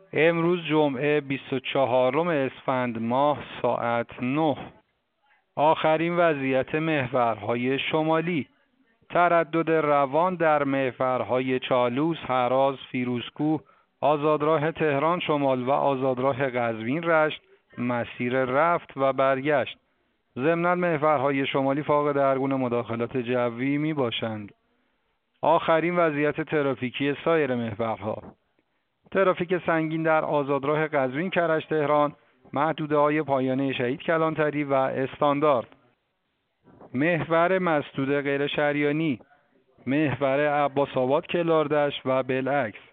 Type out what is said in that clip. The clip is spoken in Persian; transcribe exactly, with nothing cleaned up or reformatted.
امروز جمعه بیست و چهارم اسفند ماه ساعت نه. آخرین وضعیت محورهای شمالی: تردد روان در محورهای چالوس، هراز، فیروزکوه، آزادراه تهران شمال و آزادراه قزوین رشت، مسیر رفت و برگشت. ضمناً محورهای شمالی فاقد هر گونه مداخلات جوی می باشند. آخرین وضعیت ترافیکی سایر محورها: ترافیک سنگین در آزادراه قزوین کرج تهران، محدوده‌های پایانه شهید کلانتری و استاندارد. محور مسدود غیر شریانی: محور عباس آباد کلاردشت و بالعکس.